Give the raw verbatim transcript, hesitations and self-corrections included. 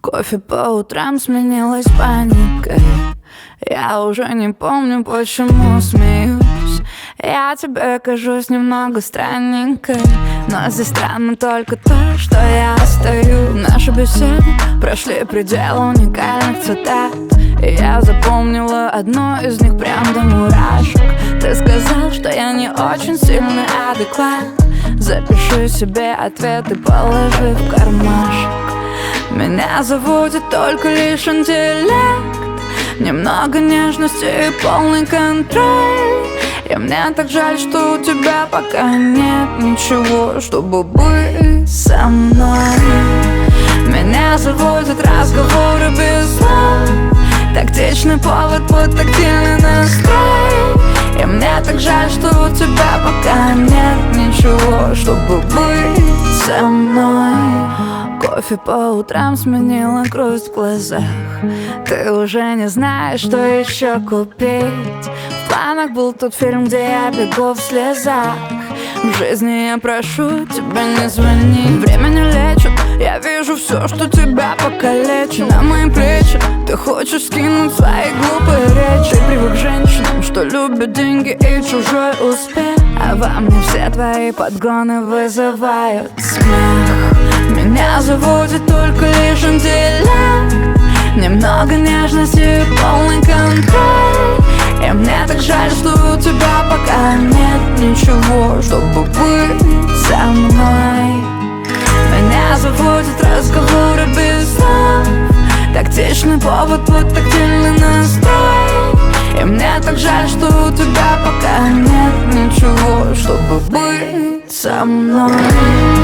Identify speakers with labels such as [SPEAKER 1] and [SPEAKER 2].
[SPEAKER 1] Кофе по утрам сменилось паникой. Я уже не помню, почему смеюсь. Я тебе кажусь немного странненькой, но здесь странно только то, что я стою. Наши беседы прошли предел уникальных цитат, и я запомнила одну из них прям до мурашек. Ты сказал, что я не очень сильный адекват. Запиши себе ответ и положи в кармашек. Меня заводит только лишь интеллект, немного нежности и полный контроль. И мне так жаль, что у тебя пока нет ничего, чтобы быть со мной. Меня заводят разговоры без слов, тактичный повод под тактильный настрой. И мне так жаль, что у тебя пока нет ничего, чтобы быть со мной. Кофе по утрам сменила грусть в глазах. Ты уже не знаешь, что еще купить. В планах был тот фильм, где я бегу в слезах. В жизни я прошу тебя, не звони. Время не лечит, я вижу все, что тебя покалечит. На мои плечи ты хочешь скинуть свои глупые речи. Ты привык к женщинам, что любят деньги и чужой успех, а во мне все твои подгоны вызывают смех. Меня заводит только лишь интеллект, немного нежности и полный контроль. И мне так жаль, что у тебя пока нет ничего, чтобы быть со мной. Меня заводят разговоры без слов, тактичный повод под тактильный настрой. И мне так жаль, что у тебя пока нет ничего, чтобы быть со мной.